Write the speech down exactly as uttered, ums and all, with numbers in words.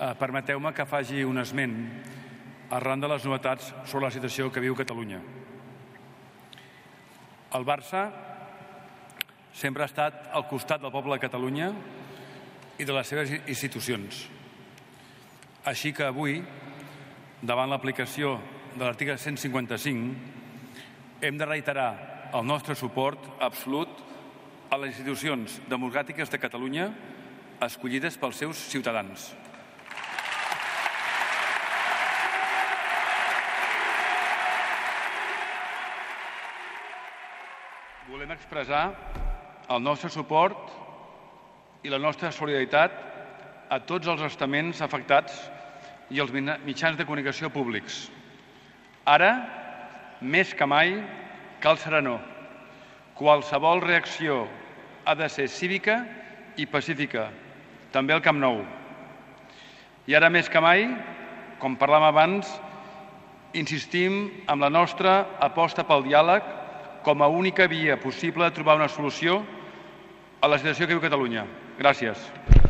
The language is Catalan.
permeteu-me que faci un esment arran de les novetats sobre la situació que viu Catalunya. El Barça sempre ha estat al costat del poble de Catalunya i de les seves institucions. Així que avui, davant l'aplicació de l'article cent cinquanta-cinc, hem de reiterar el nostre suport absolut a les institucions democràtiques de Catalunya escollides pels seus ciutadans. Volem expressar el nostre suport i la nostra solidaritat a tots els estaments afectats i els mitjans de comunicació públics. Ara, més que mai, cal serenor. Qualsevol reacció ha de ser cívica i pacífica, també al Camp Nou. I ara més que mai, com parlàvem abans, insistim en la nostra aposta pel diàleg com a única via possible de trobar una solució a la situació que viu Catalunya. Gràcies.